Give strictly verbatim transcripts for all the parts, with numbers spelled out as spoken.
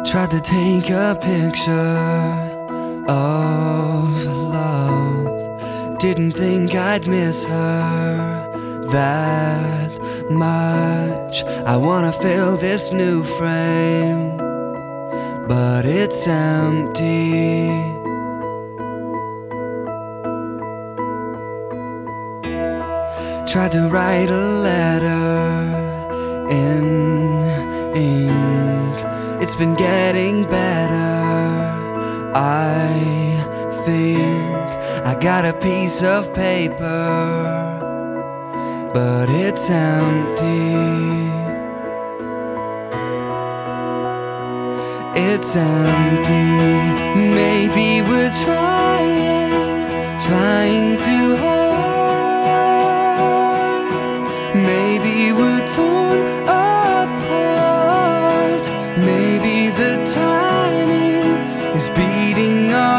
Tried to take a picture of love. Didn't think I'd miss her that much. I wanna fill this new frame, but it's empty. Tried to write a letter in ink. It's been getting better, I think. I got a piece of paper, but it's empty. It's empty. Maybe we're trying, trying too hard. Maybe we're torn apart. Maybe the timing is beating our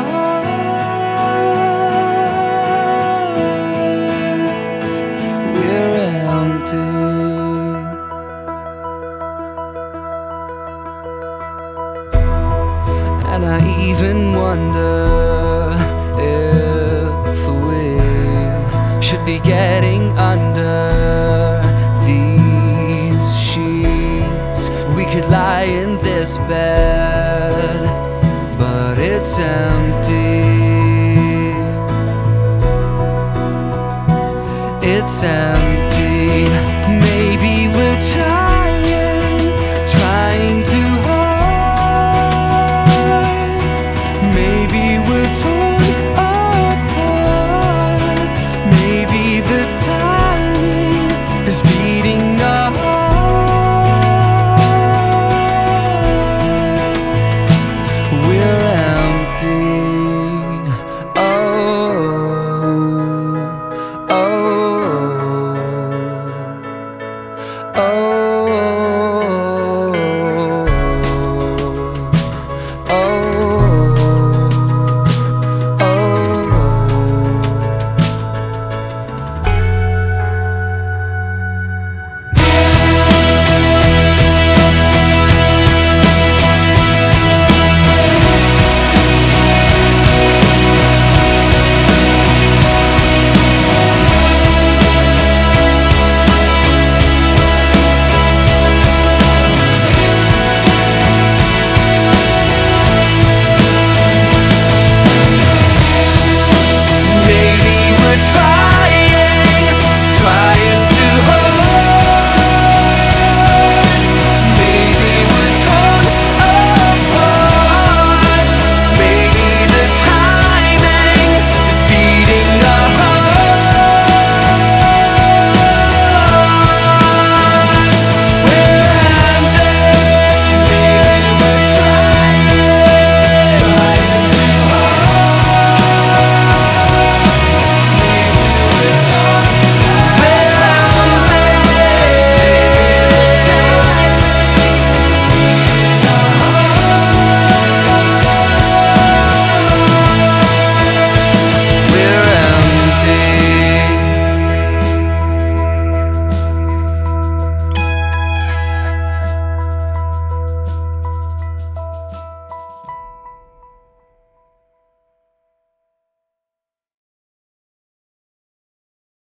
hearts. We're empty. And I even wonder if we should be getting under these sheets. We could lie in this bed, but it's empty. It's empty. Maybe we're trying